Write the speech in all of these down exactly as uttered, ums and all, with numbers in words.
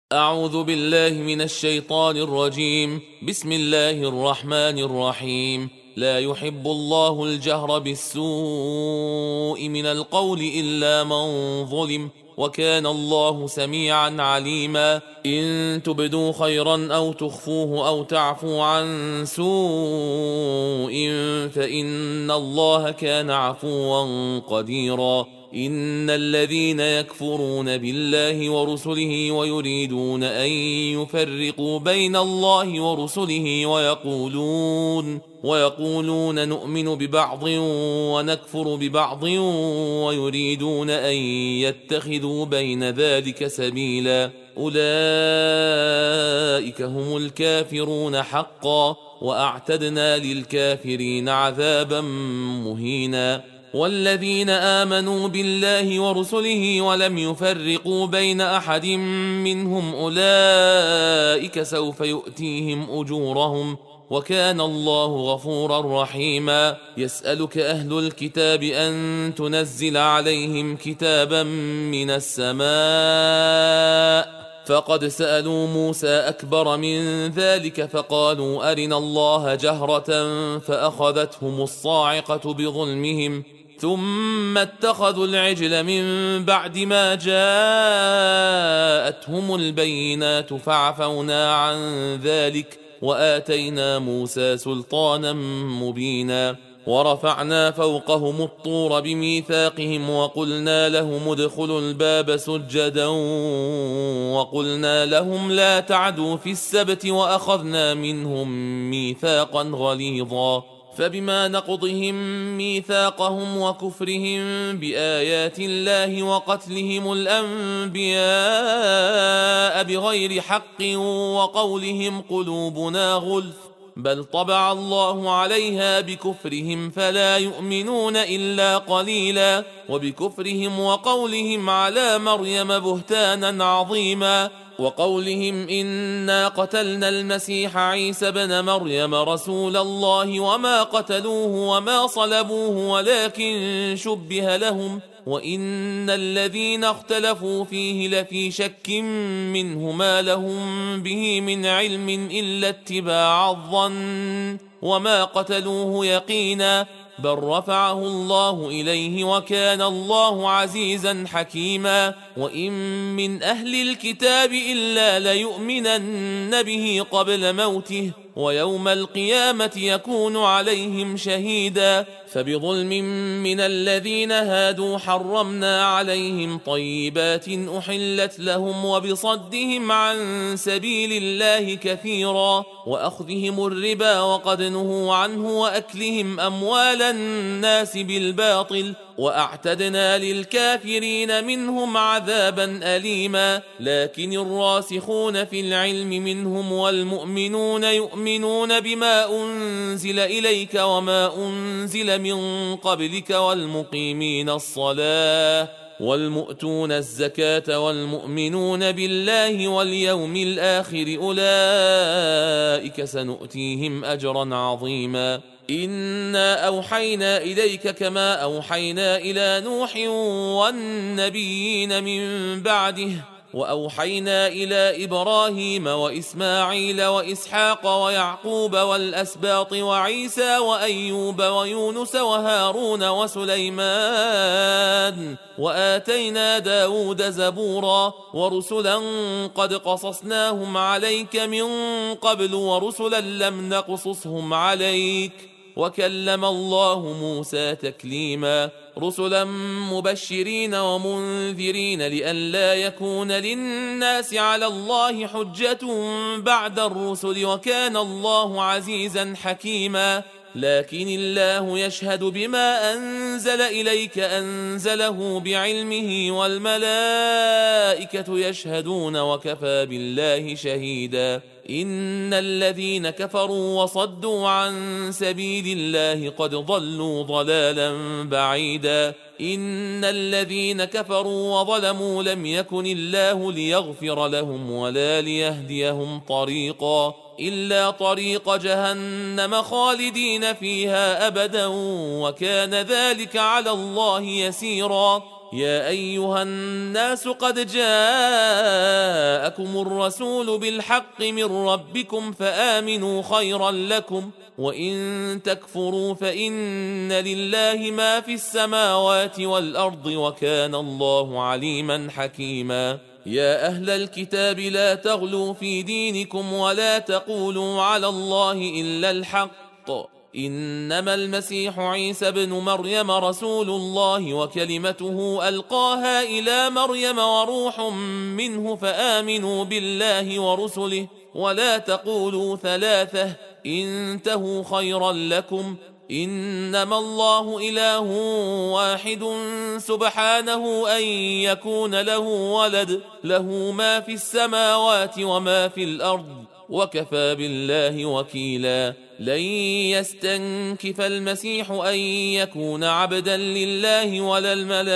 أعوذ بالله من الشيطان الرجيم. بسم الله الرحمن الرحيم. لا يحب الله الجهر بالسوء من القول إلا من ظلم، وكان الله سميعا عليما. إن تبدوا خيرا أو تخفوه أو تعفو عن سوء فإن الله كان عفوا قديرا. إن الذين يكفرون بالله ورسله ويريدون أن يفرقوا بين الله ورسله ويقولون ويقولون نؤمن ببعض ونكفر ببعض ويريدون أن يتخذوا بين ذلك سبيلا، أولئك هم الكافرون حقا، وأعتدنا للكافرين عذابا مهينا. والذين آمنوا بالله ورسله ولم يفرقوا بين أحد منهم أولئك سوف يؤتيهم أجورهم، وكان الله غفورا رحيما. يسألك أهل الكتاب أن تنزل عليهم كتابا من السماء، فقد سألوا موسى أكبر من ذلك فقالوا أرنا الله جهرة فأخذتهم الصاعقة بظلمهم، ثم اتخذوا العجل من بعد ما جاءتهم البينات فعفونا عن ذلك وآتينا موسى سلطانا مبينا. ورفعنا فوقهم الطور بميثاقهم وقلنا لهم ادخلوا الباب سجدا وقلنا لهم لا تعدوا في السبت وأخذنا منهم ميثاقا غليظا. فبما نقضهم ميثاقهم وكفرهم بآيات الله وقتلهم الأنبياء بغير حق وقولهم قلوبنا غلف، بل طبع الله عليها بكفرهم فلا يؤمنون إلا قليلا. وبكفرهم وقولهم على مريم بهتانا عظيما، وقولهم إنا قتلنا المسيح عيسى بن مريم رسول الله وما قتلوه وما صلبوه ولكن شبه لهم، وإن الذين اختلفوا فيه لفي شك منه ما لهم به من علم إلا اتباع الظن، وما قتلوه يقينا، بل رفعه الله إليه وكان الله عزيزا حكيما. وإن من أهل الكتاب إلا ليؤمنن به قبل موته، ويوم القيامة يكون عليهم شهيدا. فبظلم من الذين هادوا حرمنا عليهم طيبات أحلت لهم وبصدهم عن سبيل الله كثيرا، وأخذهم الربا وقد نهوا عنه وأكلهم أموال الناس بالباطل، وأعتدنا للكافرين منهم عذابا أليما. لكن الراسخون في العلم منهم والمؤمنون يؤمنون بما أنزل إليك وما أنزل من قبلك والمقيمين الصلاة والمؤتون الزكاة والمؤمنون بالله واليوم الآخر أولئك سنؤتيهم أجرا عظيما. إنا أوحينا إليك كما أوحينا إلى نوح والنبيين من بعده، وأوحينا إلى إبراهيم وإسماعيل وإسحاق ويعقوب والأسباط وعيسى وأيوب ويونس وهارون وسليمان، وآتينا داود زبورا، ورسلا قد قصصناهم عليك من قبل ورسلا لم نقصصهم عليك، وكلم الله موسى تكليما. رسلا مبشرين ومنذرين لئلا يكون للناس على الله حجة بعد الرسل، وكان الله عزيزا حكيما. لكن الله يشهد بما أنزل إليك أنزله بعلمه والملائكة يشهدون وكفى بالله شهيدا. إن الذين كفروا وصدوا عن سبيل الله قد ضلوا ضلالا بعيدا. إن الذين كفروا وظلموا لم يكن الله ليغفر لهم ولا ليهديهم طريقا إلا طريق جهنم خالدين فيها أبدا، وكان ذلك على الله يسيرا. يا أيها الناس قد جاءكم الرسول بالحق من ربكم فآمنوا خيرا لكم وإن تكفروا فإن لله ما في السماوات والأرض وكان الله عليما حكيما يا أهل الكتاب لا تغلوا في دينكم ولا تقولوا على الله إلا الحق إنما المسيح عيسى بن مريم رسول الله وكلمته ألقاها إلى مريم وروح منه فآمنوا بالله ورسله ولا تقولوا ثلاثة انتهوا خيرا لكم إنما الله إله واحد سبحانه أن يكون له ولد له ما في السماوات وما في الأرض وكفى بالله وكيلا لن يستنكف المسيح أن يكون عبدا لله ولا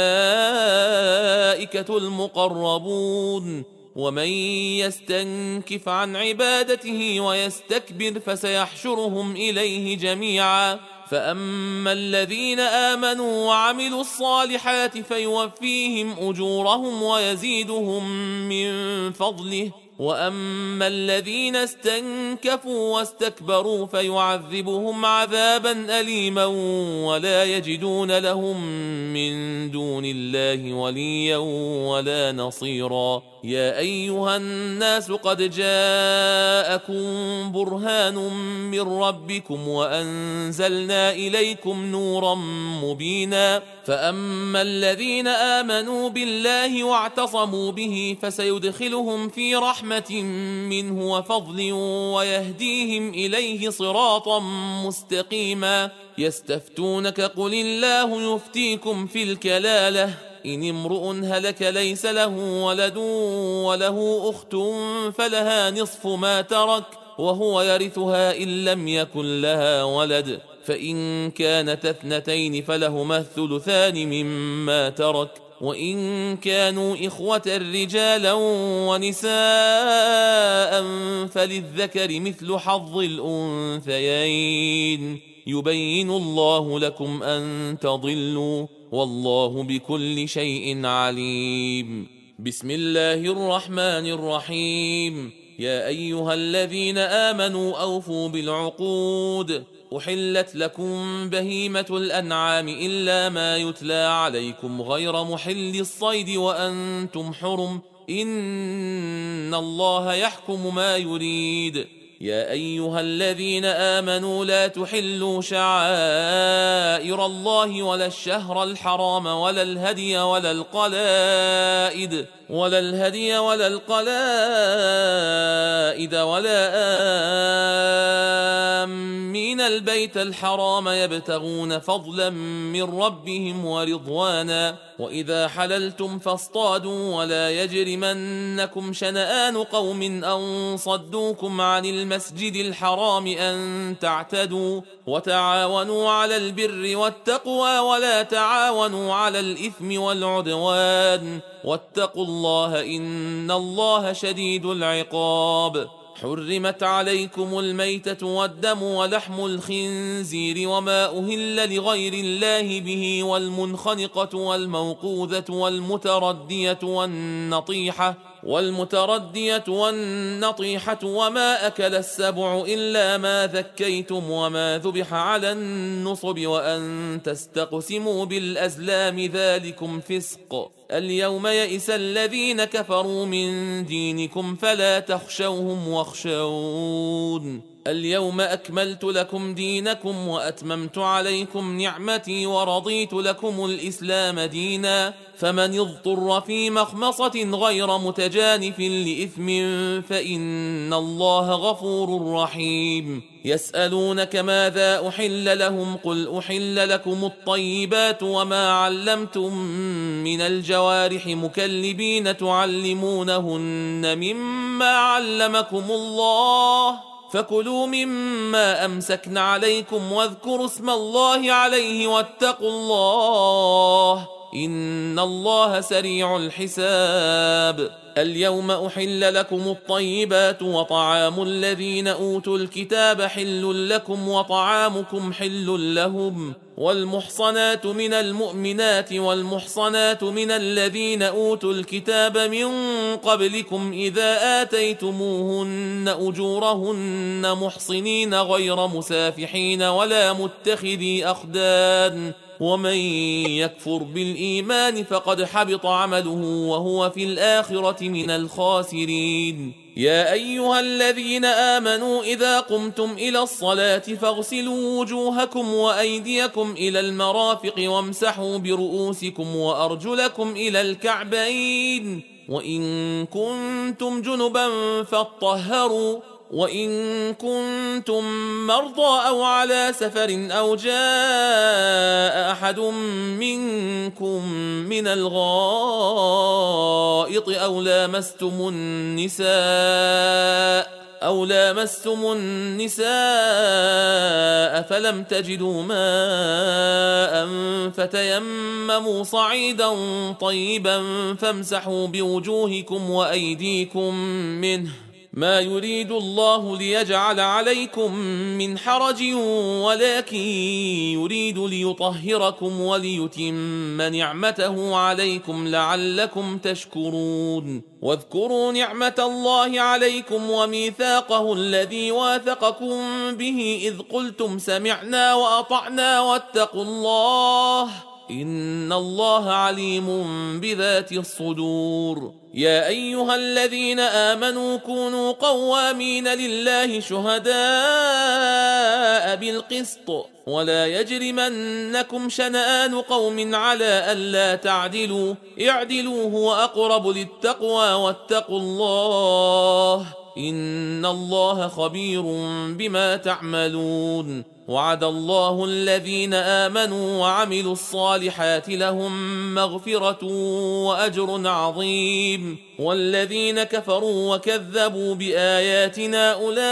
الملائكة المقربون ومن يستنكف عن عبادته ويستكبر فسيحشرهم إليه جميعا فأما الذين آمنوا وعملوا الصالحات فيوفيهم أجورهم ويزيدهم من فضله وأما الذين استنكفوا واستكبروا فيعذبهم عذابا أليما ولا يجدون لهم من دون الله وليا ولا نصيرا يا أيها الناس قد جاءكم برهان من ربكم وأنزلنا إليكم نورا مبينا فأما الذين آمنوا بالله واعتصموا به فسيدخلهم في رحمة منه وفضل ويهديهم إليه صراطا مستقيما يستفتونك قل الله يفتيكم في الكلالة إن امرؤ هلك ليس له ولد وله أخت فلها نصف ما ترك وهو يرثها إن لم يكن لها ولد فإن كانت اثنتين فلهما الثلثان مما ترك وإن كانوا إخوة رجالا ونساء فللذكر مثل حظ الأنثيين يبين الله لكم أن تضلوا والله بكل شيء عليم بسم الله الرحمن الرحيم يا أيها الذين آمنوا أوفوا بالعقود أحلت لكم بهيمة الأنعام إلا ما يتلى عليكم غير محل الصيد وأنتم حرم إن الله يحكم ما يريد يا أيها الذين آمنوا لا تحلوا شعائر الله ولا الشهر الحرام ولا الهدي ولا القلائد ولا الهدي ولا القلائد ولا آمين البيت الحرام يبتغون فضلا من ربهم ورضوانا وإذا حللتم فاصطادوا ولا يجرمنكم شنآن قوم أن صدوكم عن المسجد الحرام أن تعتدوا وتعاونوا على البر والتقوى ولا تعاونوا على الإثم والعدوان واتقوا الله إن الله شديد العقاب حرمت عليكم الميتة والدم ولحم الخنزير وما أهل لغير الله به والمنخنقة والموقوذة والمتردية والنطيحة والمتردية والنطيحة وما أكل السبع إلا ما ذكيتم وما ذبح على النصب وأن تستقسموا بالأزلام ذلكم فسق اليوم يئس الذين كفروا من دينكم فلا تخشوهم واخشون اليوم أكملت لكم دينكم وأتممت عليكم نعمتي ورضيت لكم الإسلام دينا فمن اضطر في مخمصة غير متجانف لإثم فإن الله غفور رحيم يسألونك ماذا أحل لهم قل أحل لكم الطيبات وما علمتم من الجوارح مكلبين تعلمونهن مما علمكم الله فكلوا مما أمسكن عليكم واذكروا اسم الله عليه واتقوا الله إن الله سريع الحساب. اليوم أحل لكم الطيبات وطعام الذين أوتوا الكتاب حل لكم وطعامكم حل لهم، والمحصنات من المؤمنات والمحصنات من الذين أوتوا الكتاب من قبلكم إذا آتيتموهن أجورهن محصنين غير مسافحين ولا متخذي أخدان، ومن يكفر بالإيمان فقد حبط عمله وهو في الآخرة من الخاسرين. يا أيها الذين آمنوا إذا قمتم إلى الصلاة فاغسلوا وجوهكم وأيديكم إلى المرافق وامسحوا برؤوسكم وأرجلكم إلى الكعبين، وإن كنتم جنبا فاطهروا، وإن كنتم مرضى أو على سفر أو جاء أحد منكم من الغائط أو لامستم النساء أو لامستم النساء فلم تجدوا ماء فتيمموا صعيدا طيبا فامسحوا بوجوهكم وأيديكم منه، ما يريد الله ليجعل عليكم من حرج ولكن يريد ليطهركم وليتم نعمته عليكم لعلكم تشكرون. واذكروا نعمة الله عليكم وميثاقه الذي واثقكم به إذ قلتم سمعنا وأطعنا واتقوا الله إن الله عليم بذات الصدور. يا أيها الذين آمنوا كونوا قوامين لله شهداء بالقسط ولا يجرمنكم شنآن قوم على ألا تعدلوا اعدلوا هو أقرب للتقوى واتقوا الله إن الله خبير بما تعملون. وعد الله الذين آمنوا وعملوا الصالحات لهم مغفرة وأجر عظيم، والذين كفروا وكذبوا بآياتنا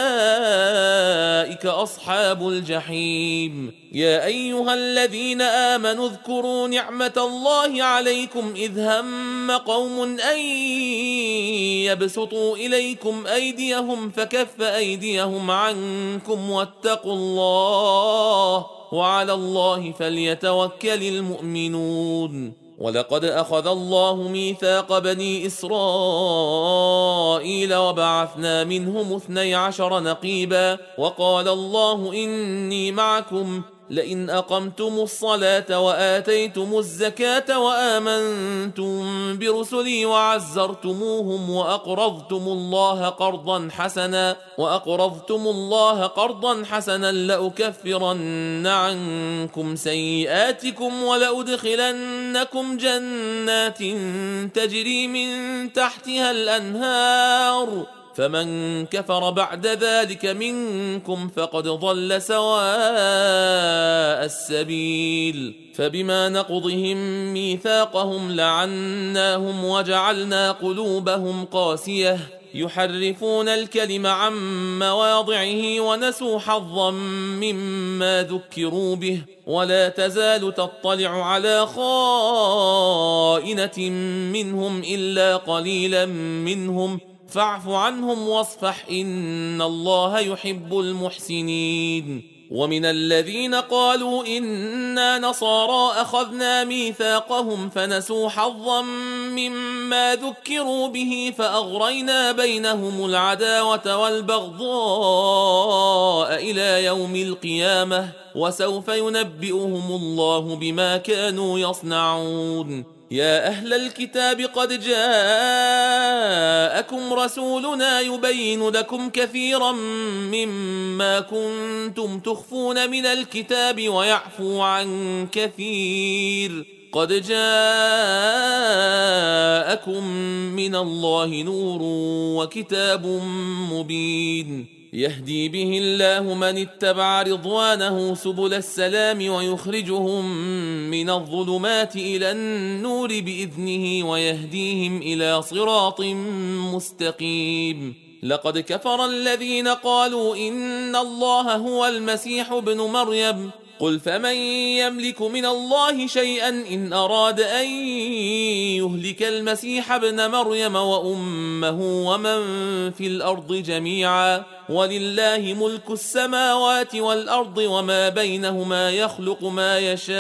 أولئك أصحاب الجحيم. يا أيها الذين آمنوا اذكروا نعمة الله عليكم إذ هم قوم أن يبسطوا إليكم أيديهم فكف أيديهم عنكم واتقوا الله وعلى الله فليتوكل المؤمنون. ولقد أخذ الله ميثاق بني إسرائيل وبعثنا منهم اثني عشر نقيبا وقال الله إني معكم لئن أقمتم الصلاة وآتيتم الزكاة وآمنتم برسلي وعزرتموهم وأقرضتم الله قرضا حسنا وأقرضتم الله قرضا حسنا لأكفرن عنكم سيئاتكم ولأدخلنكم جنات تجري من تحتها الأنهار فمن كفر بعد ذلك منكم فقد ضل سواء السبيل. فبما نقضهم ميثاقهم لعناهم وجعلنا قلوبهم قاسية يحرفون الكلم عن مواضعه ونسوا حظا مما ذكروا به ولا تزال تطلع على خائنة منهم إلا قليلا منهم فاعف عنهم واصفح إن الله يحب المحسنين. ومن الذين قالوا إنا نصارى أخذنا ميثاقهم فنسوا حظا مما ذكروا به فأغرينا بينهم العداوة والبغضاء إلى يوم القيامة وسوف ينبئهم الله بما كانوا يصنعون. يا أهل الكتاب قد جاءكم رسولنا يبين لكم كثيرا مما كنتم تخفون من الكتاب ويعفو عن كثير قد جاءكم من الله نور وكتاب مبين يهدي به الله من اتبع رضوانه سبل السلام ويخرجهم من الظلمات إلى النور بإذنه ويهديهم إلى صراط مستقيم. لقد كفر الذين قالوا إن الله هو المسيح ابن مريم قل فمن يملك من الله شيئا إن أراد أن يهلك المسيح ابن مريم وأمه ومن في الأرض جميعا ولله ملك السماوات والأرض وما بينهما يخلق ما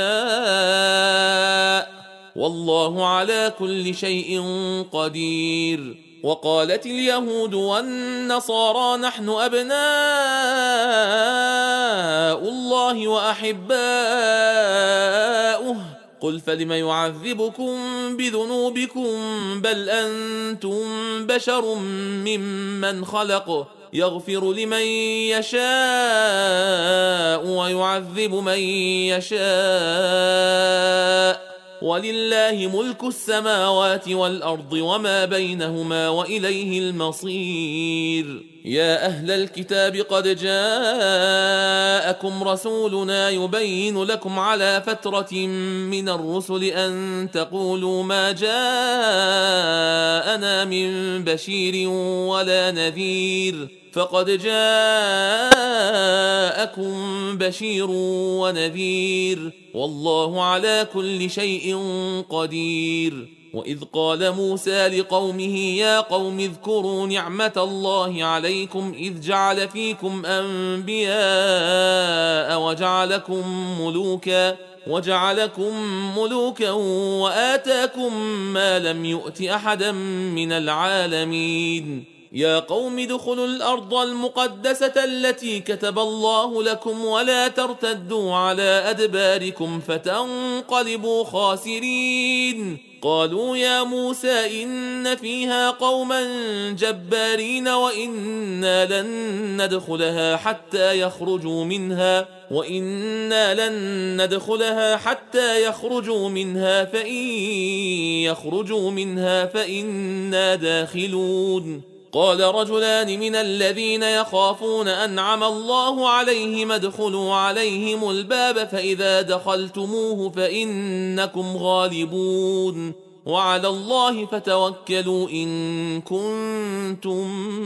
يشاء والله على كل شيء قدير. وقالت اليهود والنصارى نحن أبناء الله وأحباؤه قل فلم يعذبكم بذنوبكم بل أنتم بشر ممن خلق يغفر لمن يشاء ويعذب من يشاء ولله ملك السماوات والأرض وما بينهما وإليه المصير. يا أهل الكتاب قد جاءكم رسولنا يبين لكم على فترة من الرسل أن تقولوا ما جاءنا من بشير ولا نذير فقد جاءكم بشير ونذير والله على كل شيء قدير. وإذ قال موسى لقومه يا قوم اذكروا نعمة الله عليكم إذ جعل فيكم أنبياء وجعلكم ملوكا وجعلكم ملوكا وآتاكم ما لم يؤت أحدا من العالمين. يا قوم ادخلوا الأرض المقدسة التي كتب الله لكم ولا ترتدوا على أدباركم فتنقلبوا خاسرين. قالوا يا موسى إن فيها قوما جبارين وإنا لن ندخلها حتى يخرجوا منها وإنا لن ندخلها حتى يخرجوا منها فإن يخرجوا منها فإنا داخلون. قال رجلان من الذين يخافون أنعم الله عليهم ادخلوا عليهم الباب فإذا دخلتموه فإنكم غالبون وعلى الله فتوكلوا إن كنتم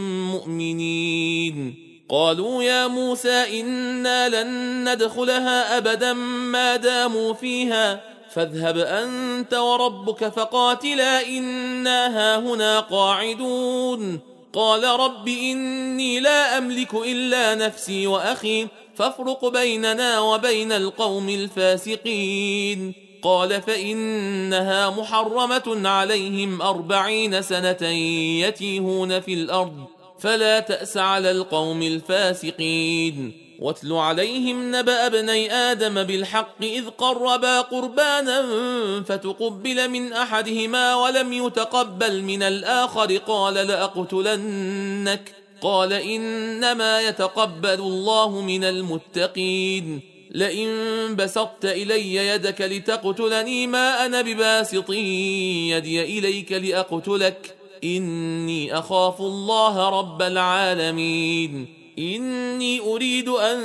مؤمنين. قالوا يا موسى إنا لن ندخلها أبدا ما داموا فيها فاذهب أنت وربك فقاتلا إنا هاهنا قاعدون. قال رب إني لا أملك إلا نفسي وأخي فافرق بيننا وبين القوم الفاسقين. قال فإنها محرمة عليهم أربعين سنة يتيهون في الأرض فلا تأس على القوم الفاسقين. واتل عليهم نبأ ابني آدم بالحق إذ قربا قربانا فتقبل من أحدهما ولم يتقبل من الآخر قال لأقتلنك قال إنما يتقبل الله من المتقين. لئن بسطت إلي يدك لتقتلني ما أنا بباسط يدي إليك لأقتلك إني أخاف الله رب العالمين. إني أريد أن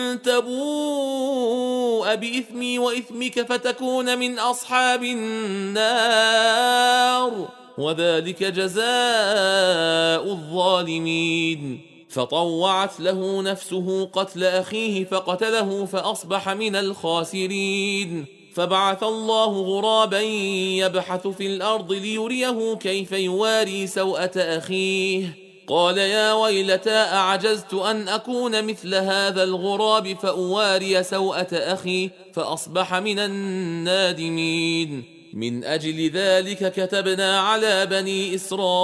تبوء بإثمي وإثمك فتكون من أصحاب النار وذلك جزاء الظالمين. فطوعت له نفسه قتل أخيه فقتله فأصبح من الخاسرين. فبعث الله غرابا يبحث في الأرض ليريه كيف يواري سوءة أخيه قال يا ويلتى أعجزت أن أكون مثل هذا الغراب فأواري سوءة أخي فأصبح من النادمين. من أجل ذلك كتبنا على بني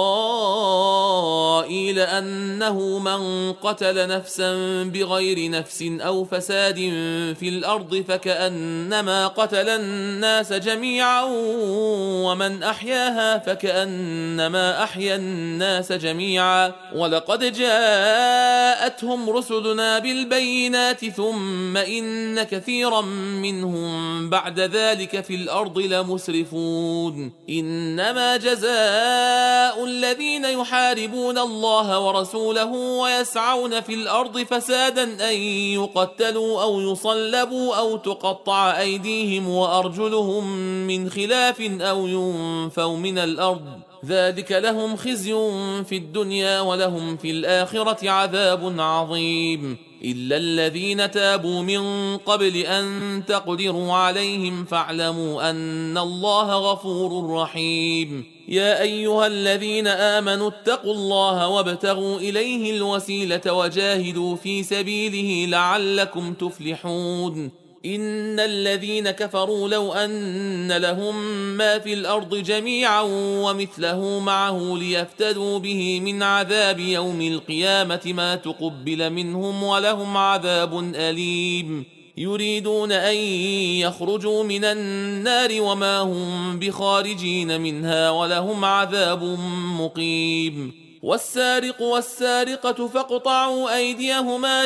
إسرائيل أنه من قتل نفسا بغير نفس أو فساد في الأرض فكأنما قتل الناس جميعا ومن أحياها فكأنما أحيا الناس جميعا. ولقد جاءتهم رسلنا بالبينات ثم إن كثيرا منهم بعد ذلك في الأرض لمسرفون. إنما جزاء الذين يحاربون الله ورسوله ويسعون في الأرض فسادا أن يقتلوا أو يصلبوا أو تقطع أيديهم وأرجلهم من خلاف أو ينفوا من الأرض ذلك لهم خزي في الدنيا ولهم في الآخرة عذاب عظيم. إلا الذين تابوا من قبل أن تقدروا عليهم فاعلموا أن الله غفور رحيم. يا أيها الذين آمنوا اتقوا الله وابتغوا إليه الوسيلة وجاهدوا في سبيله لعلكم تفلحون. إن الذين كفروا لو أن لهم ما في الأرض جميعا ومثله معه ليفتدوا به من عذاب يوم القيامة ما تقبل منهم ولهم عذاب أليم. يريدون أن يخرجوا من النار وما هم بخارجين منها ولهم عذاب مقيم. والسارق والسارقة فاقطعوا أيديهما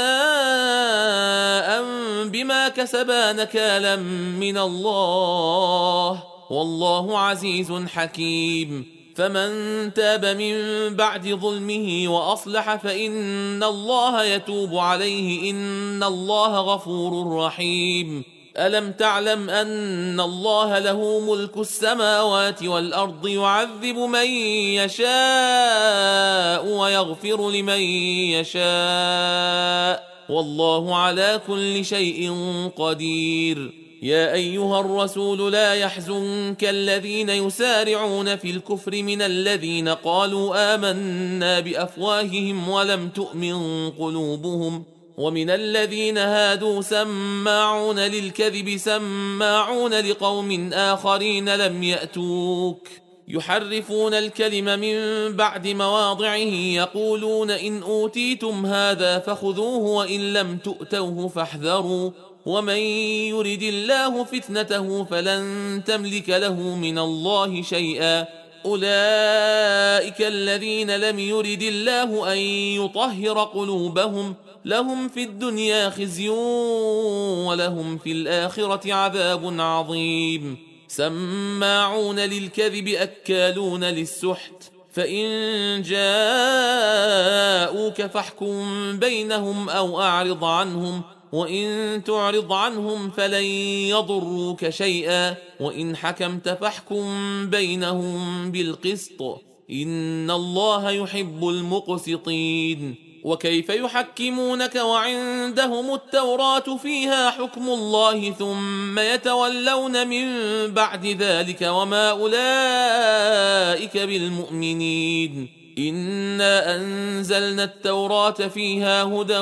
جزاء بما كسبا نكالا من الله والله عزيز حكيم. فمن تاب من بعد ظلمه وأصلح فإن الله يتوب عليه إن الله غفور رحيم. ألم تعلم أن الله له ملك السماوات والأرض يعذب من يشاء ويغفر لمن يشاء والله على كل شيء قدير. يا أيها الرسول لا يحزنك الذين يسارعون في الكفر من الذين قالوا آمنا بأفواههم ولم تؤمن قلوبهم ومن الذين هادوا سماعون للكذب سماعون لقوم آخرين لم يأتوك يحرفون الكلم من بعد مواضعه يقولون إن أوتيتم هذا فخذوه وإن لم تؤتوه فاحذروا ومن يرد الله فتنته فلن تملك له من الله شيئا. أولئك الذين لم يرد الله أن يطهر قلوبهم لهم في الدنيا خزي ولهم في الآخرة عذاب عظيم. سماعون للكذب أكالون للسحت فإن جاءوك فاحكم بينهم أو أعرض عنهم وإن تعرض عنهم فلن يضروك شيئا وإن حكمت فاحكم بينهم بالقسط إن الله يحب المقسطين. وكيف يحكمونك وعندهم التوراة فيها حكم الله ثم يتولون من بعد ذلك وما أولئك بالمؤمنين. إنا أنزلنا التوراة فيها هدى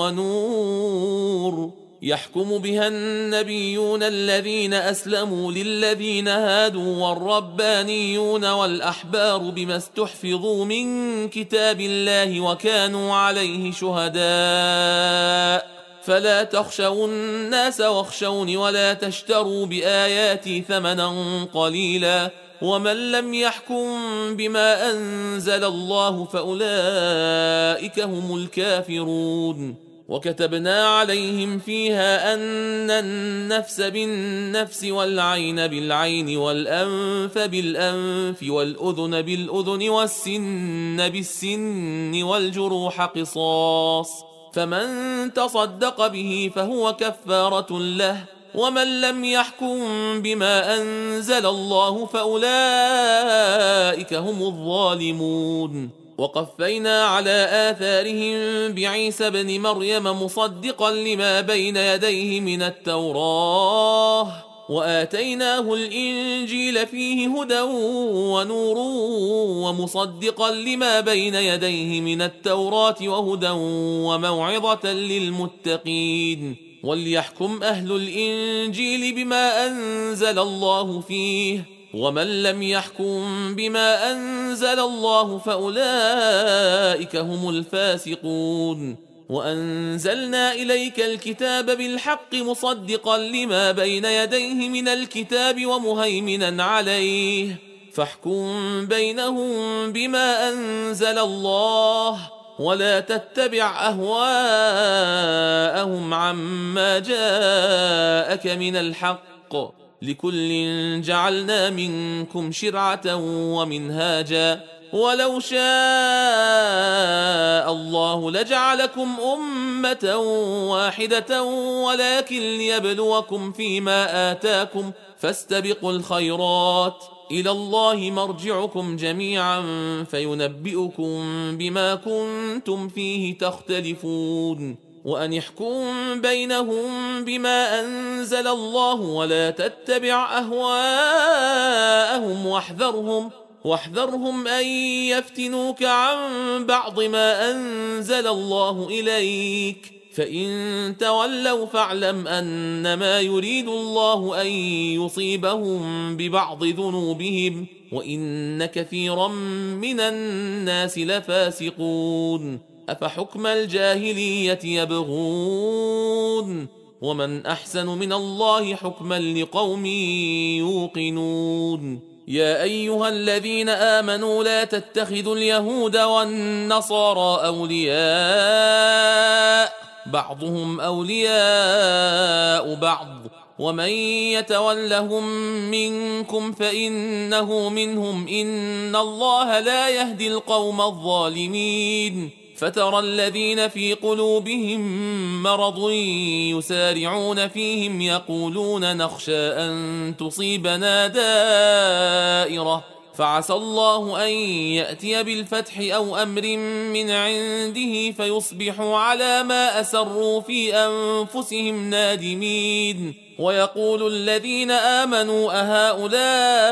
ونور يحكم بها النبيون الذين أسلموا للذين هادوا والربانيون والأحبار بما استحفظوا من كتاب الله وكانوا عليه شهداء فلا تخشوا الناس واخشوني ولا تشتروا بآياتي ثمنا قليلا ومن لم يحكم بما أنزل الله فأولئك هم الكافرون. وكتبنا عليهم فيها أن النفس بالنفس والعين بالعين والأنف بالأنف والأذن بالأذن والسن بالسن والجروح قصاص فمن تصدق به فهو كفارة له ومن لم يحكم بما أنزل الله فأولئك هم الظالمون. وقفينا على آثارهم بعيسى بن مريم مصدقا لما بين يديه من التوراة وآتيناه الإنجيل فيه هدى ونور ومصدقا لما بين يديه من التوراة وهدى وموعظة للمتقين. وليحكم أهل الإنجيل بما أنزل الله فيه ومن لم يحكم بما أنزل الله فأولئك هم الفاسقون. وأنزلنا إليك الكتاب بالحق مصدقا لما بين يديه من الكتاب ومهيمنا عليه فاحكم بينهم بما أنزل الله ولا تتبع أهواءهم عما جاءك من الحق لكل جعلنا منكم شرعة ومنهاجا ولو شاء الله لجعلكم أمة واحدة ولكن ليبلوكم فيما آتاكم فاستبقوا الخيرات إلى الله مرجعكم جميعا فينبئكم بما كنتم فيه تختلفون. وأن يحكم بينهم بما أنزل الله ولا تتبع أهواءهم واحذرهم واحذرهم أن يفتنوك عن بعض ما أنزل الله إليك فإن تولوا فاعلم أنما يريد الله أن يصيبهم ببعض ذنوبهم وإن كثيرا من الناس لفاسقون أفحكم الجاهلية يبغون ومن أحسن من الله حكما لقوم يوقنون يا أيها الذين آمنوا لا تتخذوا اليهود والنصارى أولياء بعضهم أولياء بعض ومن يتولهم منكم فإنه منهم إن الله لا يهدي القوم الظالمين فترى الذين في قلوبهم مرض يسارعون فيهم يقولون نخشى أن تصيبنا دائرة فعسى الله أن يأتي بالفتح أو أمر من عنده فيصبحوا على ما أسروا في أنفسهم نادمين ويقول الذين آمنوا أهؤلاء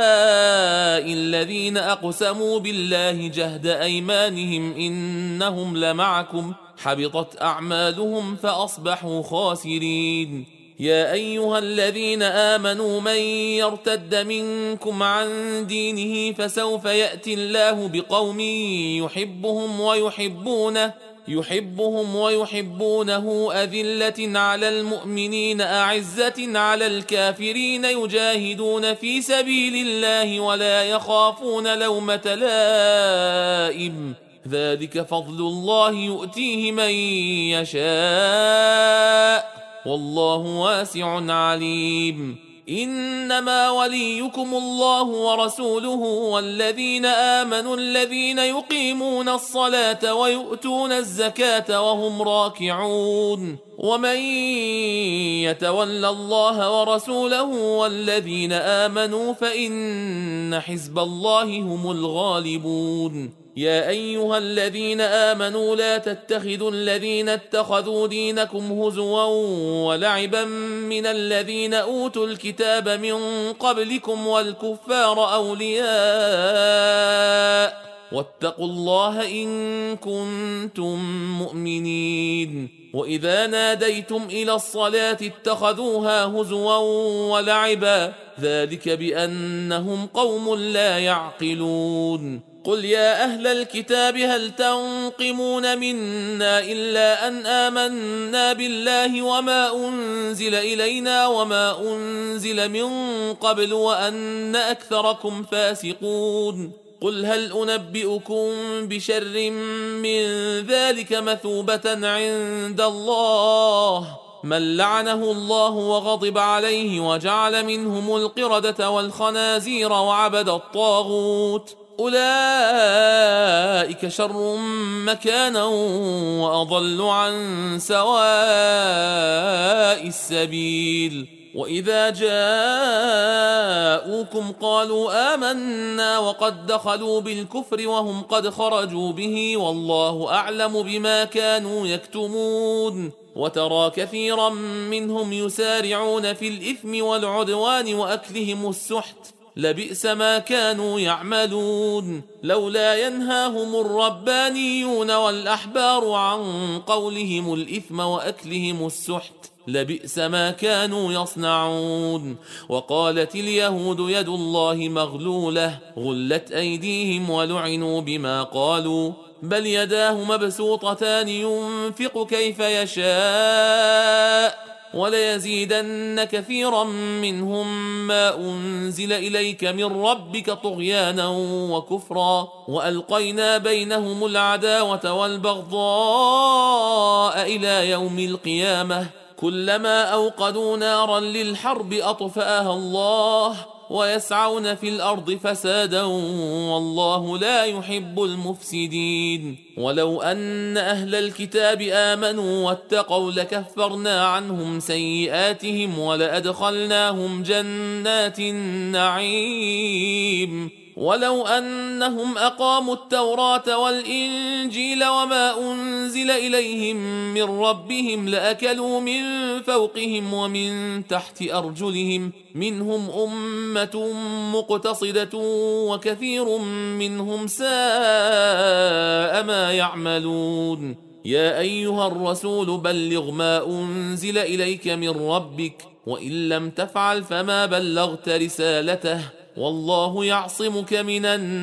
الذين أقسموا بالله جهد أيمانهم إنهم لمعكم حبطت أعمالهم فأصبحوا خاسرين يا أيها الذين آمنوا من يرتد منكم عن دينه فسوف يأتي الله بقوم يحبهم ويحبونه يحبهم ويحبونه أذلة على المؤمنين أعزة على الكافرين يجاهدون في سبيل الله ولا يخافون لومة لائم ذلك فضل الله يؤتيه من يشاء والله واسع عليم إنما وليكم الله ورسوله والذين آمنوا الذين يقيمون الصلاة ويؤتون الزكاة وهم راكعون ومن يتولى الله ورسوله والذين آمنوا فإن حزب الله هم الغالبون يا أيها الذين آمنوا لا تتخذوا الذين اتخذوا دينكم هزوا ولعبا من الذين أوتوا الكتاب من قبلكم والكفار أولياء واتقوا الله إن كنتم مؤمنين وإذا ناديتم إلى الصلاة اتخذوها هزوا ولعبا ذلك بأنهم قوم لا يعقلون قل يا أهل الكتاب هل تنقمون منا إلا أن آمنا بالله وما أنزل إلينا وما أنزل من قبل وأن أكثركم فاسقون قل هل أنبئكم بشر من ذلك مثوبة عند الله من لعنه الله وغضب عليه وجعل منهم القردة والخنازير وعبد الطاغوت أولئك شر مكانا وأضل عن سواء السبيل وإذا جاءوكم قالوا آمنا وقد دخلوا بالكفر وهم قد خرجوا به والله أعلم بما كانوا يكتمون وترى كثيرا منهم يسارعون في الإثم والعدوان وأكلهم السحت لبئس ما كانوا يعملون لولا ينهاهم الربانيون والأحبار عن قولهم الإثم وأكلهم السحت لبئس ما كانوا يصنعون وقالت اليهود يد الله مغلولة غلت أيديهم ولعنوا بما قالوا بل يداه مبسوطتان ينفق كيف يشاء وليزيدن كثيرا منهم ما أنزل إليك من ربك طغيانا وكفرا وألقينا بينهم العداوة والبغضاء إلى يوم القيامة كلما أوقدوا نارا للحرب أطفأها الله ويسعون في الأرض فسادا والله لا يحب المفسدين ولو أن أهل الكتاب آمنوا واتقوا لكفرنا عنهم سيئاتهم ولأدخلناهم جنات النعيم ولو أنهم أقاموا التوراة والإنجيل وما أنزل إليهم من ربهم لأكلوا من فوقهم ومن تحت أرجلهم منهم أمة مقتصدة وكثير منهم ساء ما يعملون يا أيها الرسول بلغ ما أنزل إليك من ربك وإن لم تفعل فما بلغت رسالته والله يعصمك من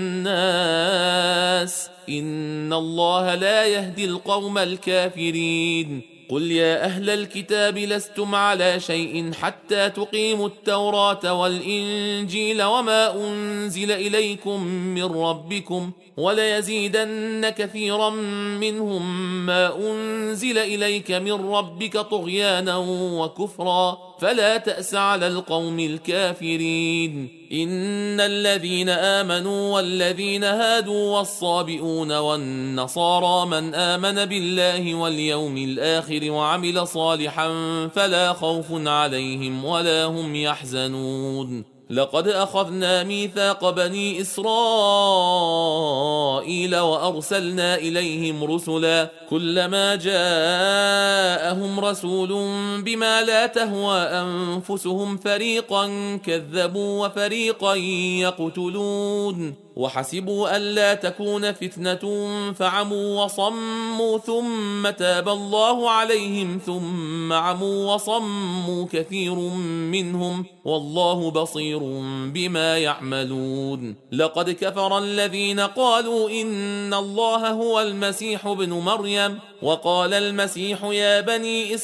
الناس إن الله لا يهدي القوم الكافرين قل يا أهل الكتاب لستم على شيء حتى تقيموا التوراة والإنجيل وما أنزل إليكم من ربكم وليزيدن كثيرا منهم ما أنزل إليك من ربك طغيانا وكفرا فلا تأس على القوم الكافرين إن الذين آمنوا والذين هادوا والصابئون والنصارى من آمن بالله واليوم الآخر وعمل صالحا فلا خوف عليهم ولا هم يحزنون لقد أخذنا ميثاق بني إسرائيل وأرسلنا إليهم رسلا كلما جاءهم رسول بما لا تهوى أنفسهم فريقا كذبوا وفريقا يقتلون وحسبوا ألا تكون فتنة فعموا وصموا ثم تاب الله عليهم ثم عموا وصموا كثير منهم والله بصير بما يعملون لقد كفر الذين قالوا إن الله هو المسيح ابن مريم وقال المسيح يا بني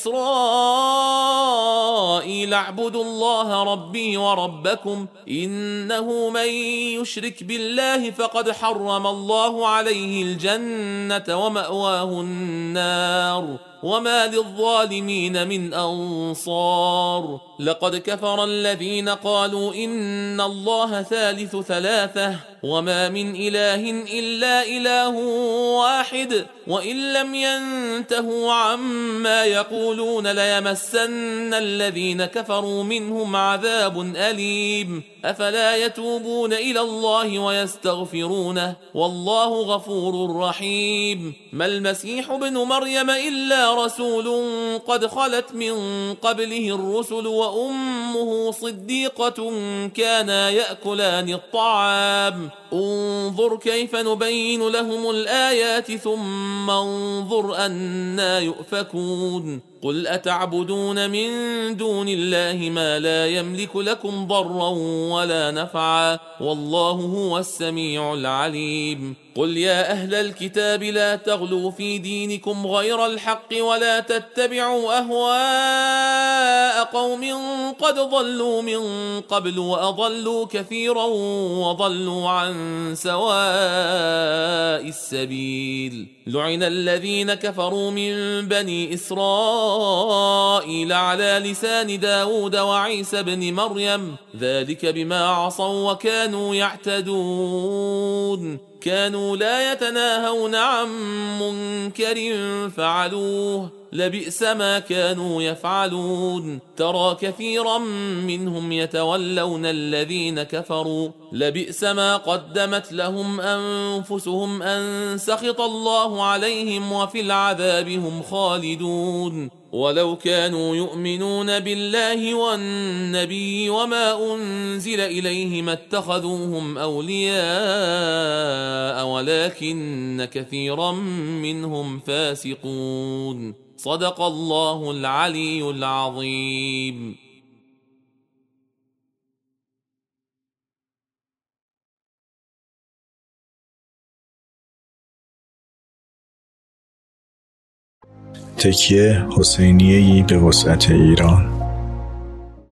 إسرائيل اعبدوا الله ربي وربكم إنه من يشرك بالله فقد حرم الله عليه الجنة ومأواه النار وما للظالمين من أنصار لقد كفر الذين قالوا إن الله ثالث ثلاثة وما من إله إلا إله واحد وإن لم ينتهوا عما يقولون ليمسن الذين كفروا منهم عذاب أليم أفلا يتوبون إلى الله ويستغفرونه والله غفور رحيم ما المسيح ابن مريم إلا رسول قد خلت من قبله الرسل وأمه صديقة كانا يأكلان الطعام انظر كيف نبين لهم الآيات ثم انظر أنا يؤفكون قل أتعبدون من دون الله ما لا يملك لكم ضرا ولا نفعا والله هو السميع العليم قل يا أهل الكتاب لا تغلوا في دينكم غير الحق ولا تتبعوا أهواء قوم قد ضلوا من قبل وأضلوا كثيرا وضلوا عن سواء السبيل لعن الذين كفروا من بني إسرائيل على لسان داود وعيسى بن مريم ذلك بما عصوا وكانوا يعتدون كانوا لا يتناهون عن منكر فعلوه لبئس ما كانوا يفعلون ترى كثيرا منهم يتولون الذين كفروا لبئس ما قدمت لهم أنفسهم أن سخط الله عليهم وفي العذاب هم خالدون ولو كانوا يؤمنون بالله والنبي وما أنزل إليه ما اتخذوهم أولياء ولكن كثيرا منهم فاسقون صدق الله العلي العظيم. تکیه حسینیه‌ای به وسعت ایران.